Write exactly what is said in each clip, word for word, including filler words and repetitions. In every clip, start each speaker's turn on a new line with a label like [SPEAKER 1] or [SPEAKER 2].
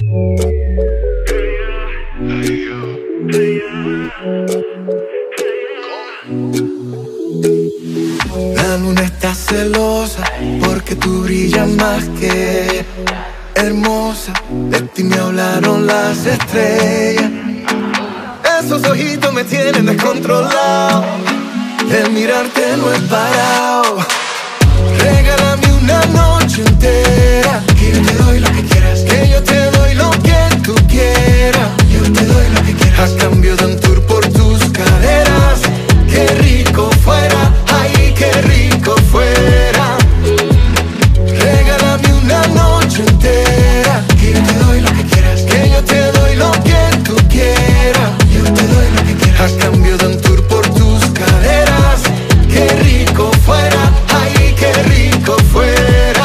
[SPEAKER 1] La luna está celosa porque tú brillas más que hermosa. De ti me hablaron las estrellas. Esos ojitos me tienen descontrolado. El mirarte no he parado. Regálame una noche entera, que yo te doy lo que quieras, que yo te doy lo que tú quieras. Yo te doy lo que quieras a cambio de un tour por tus caderas. Qué rico fuera, ay, qué rico fuera. Regálame una noche entera, que yo te doy lo que quieras, que yo te doy lo que tú quieras. Yo te doy lo que quieras a cambio de un tour por tus caderas. Qué rico fuera, ay, qué rico fuera.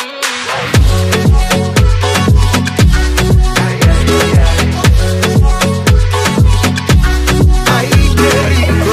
[SPEAKER 1] Ay, qué rico.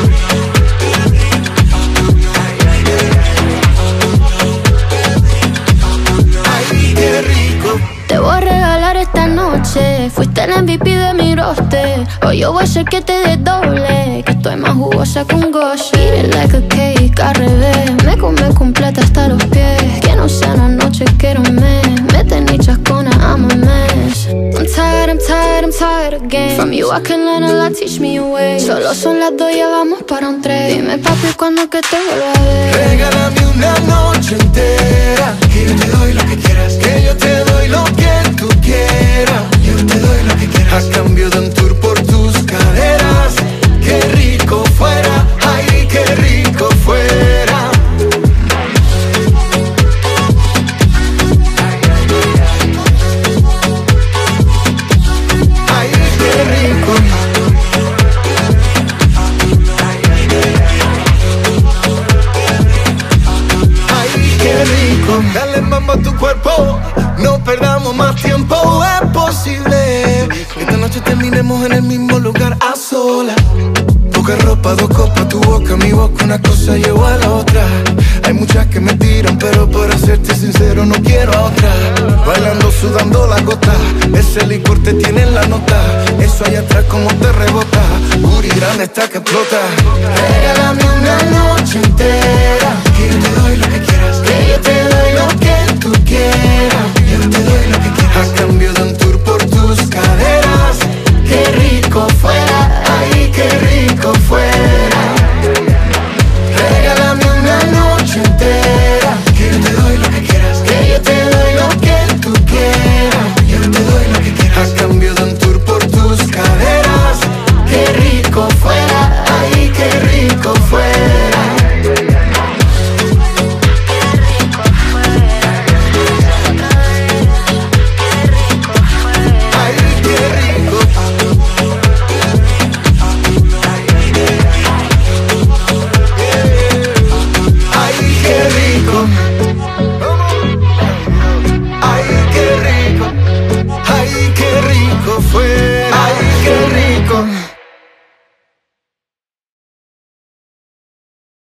[SPEAKER 1] Ay, qué rico.
[SPEAKER 2] Te voy a regalar esta noche. Fuiste el M V P de mi roster. Hoy yo voy a hacer que te desdoble, que estoy más jugosa que un gosh. Eat it like a cake, al revés. Me come completa hasta los pies. Que no sea una noche, quiero un mes. Mete ni chascona, I'm a mess. I'm tired, I'm tired, I'm tired again. From you I can learn a lot, teach me a way. Solo son las dos, ya vamos para un tres. Dime papi, ¿cuándo que te vuelva a ver?
[SPEAKER 1] Regálame una noche entera, que yo te doy lo que quieras, que yo te doy lo que tú quieras. Yo te doy lo que quieras a cambio de un tour por tus caderas. Qué rico fuera, ay, qué rico fuera. Ay, qué rico. Ay, qué rico. Dale mambo a tu cuerpo, no perdamos más tiempo. Es posible que esta noche terminemos en el mismo lugar a solas. Poca ropa, dos copas, tu boca, mi boca, una cosa llevó a la otra. Hay muchas que me tiran, pero por serte sincero no quiero a otra. Bailando, sudando la gota, ese licor te tiene en la nota. Eso allá atrás como te rebota, booty grande está que explota. Regálame una noche entera,